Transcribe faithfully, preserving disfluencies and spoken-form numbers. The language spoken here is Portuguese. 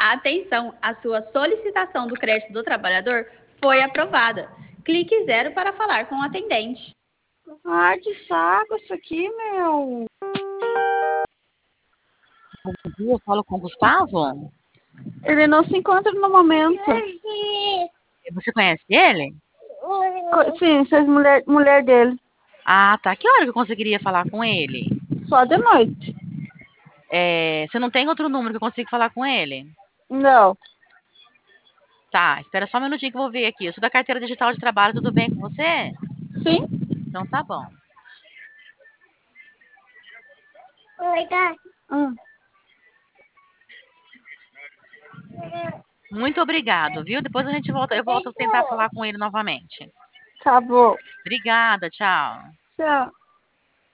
Atenção, a sua solicitação do crédito do trabalhador foi aprovada. Clique zero para falar com o atendente. Ai, que saco isso aqui, meu. Bom dia, eu falo com o Gustavo. Ele não se encontra no momento. Você conhece ele? Co- Sim, vocês mulher, mulher dele. Ah, tá. Que hora que eu conseguiria falar com ele? Só de noite. É, você não tem outro número que eu consiga falar com ele? Não. Tá, espera só um minutinho que eu vou ver aqui. Eu sou da carteira digital de trabalho, tudo bem com você? Sim? Então tá bom. Oi, gato. Hum. Muito obrigado, viu? Depois a gente volta, eu volto a tentar falar com ele novamente. Tá bom. Obrigada, tchau. Tchau.